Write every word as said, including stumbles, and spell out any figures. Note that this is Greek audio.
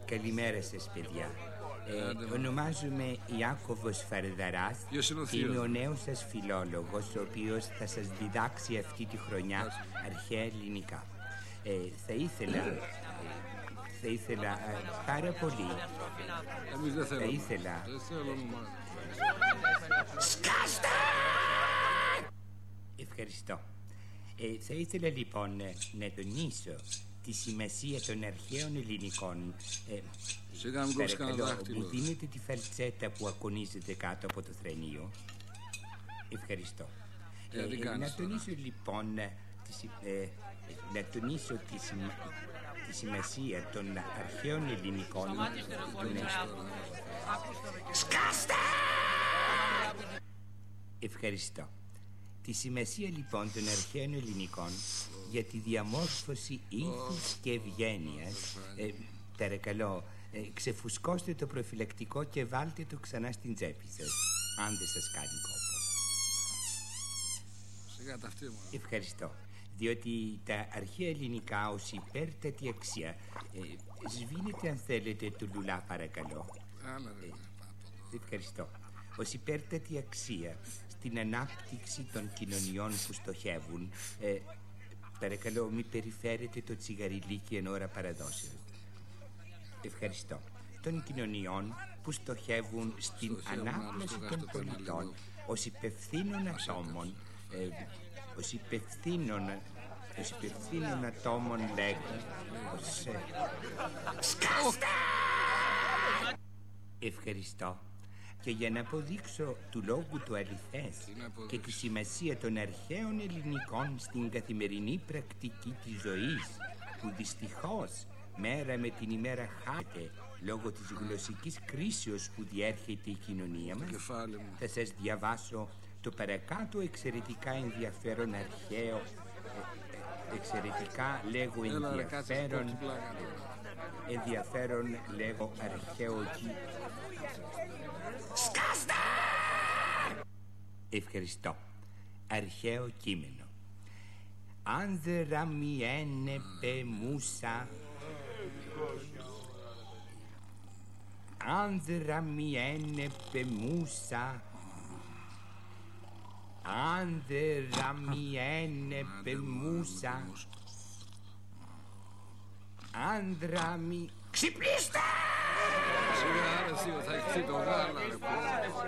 Καλημέρα σας, παιδιά. Ε, ονομάζομαι Ιάκωβος Φαρδαράς και είμαι ο νέος σας φιλόλογος, ο οποίος θα σας διδάξει αυτή τη χρονιά αρχαία ελληνικά. Ε, θα ήθελα, ε, θα ήθελα ε, πάρα πολύ. Εμείς δεν θέλουμε. Θα ήθελα. Δεν θέλουμε. Σκάστε! Ευχαριστώ. Ε, θα ήθελα λοιπόν ε, να τονίσω τη σημασία των αρχαίων ελληνικών. Ε, Σιγά μην κόψεις κανένα δάχτυλο. Μου δίνετε τη φαλτσέτα που ακονίζεται κάτω από το θρανείο. Ευχαριστώ. Ε, ε, να τονίσω λοιπόν ε, τη, ε, να τονίσω τη, σημα, τη σημασία των αρχαίων ελληνικών. Σκάστε! Ευχαριστώ. Τη σημασία λοιπόν των αρχαίων ελληνικών για τη διαμόρφωση ήθους και ευγένειας. ε, Παρακαλώ, ε, ξεφουσκώστε το προφυλακτικό και βάλτε το ξανά στην τσέπη σας, αν δεν σας κάνει κόπο. Σιγά τα αυτή μου. Ευχαριστώ. Διότι τα αρχαία ελληνικά ως υπέρτατη αξία. ε, Σβήνετε αν θέλετε το λουλά, παρακαλώ. Άλλα, ε, Ευχαριστώ. Ως υπέρτατη αξία στην ανάπτυξη των κοινωνιών που στοχεύουν. ε, Παρακαλώ, μη περιφέρετε το τσιγαριλίκι εν ώρα παραδόσεως. Ευχαριστώ. Των κοινωνιών που στοχεύουν στην ανάπτυξη των πολιτών ως υπευθύνων ατόμων. ε, ως υπευθύνων ως υπευθύνων ατόμων λέγουν ως, ε, Σκάστε! Ευχαριστώ. Και για να αποδείξω του λόγου του αληθές και τη σημασία των αρχαίων ελληνικών στην καθημερινή πρακτική της ζωής, που δυστυχώς μέρα με την ημέρα χάνεται λόγω της γλωσσικής κρίσεως που διέρχεται η κοινωνία μας, θα σας διαβάσω το παρακάτω εξαιρετικά ενδιαφέρον αρχαίο ε, ε, εξαιρετικά λέγω ενδιαφέρον ε, ενδιαφέρον λέγω αρχαίο. Σκάστε! Ευχαριστώ. Αρχαίο κείμενο. Άνδρα μιένε πεμούσα. Άνδρα μιένε πεμούσα. Άνδρα μιένε πεμούσα. Άνδρα μι... Ξυπνήστε! Σιγά, ρε, θα έχεις το γάλα, ρε.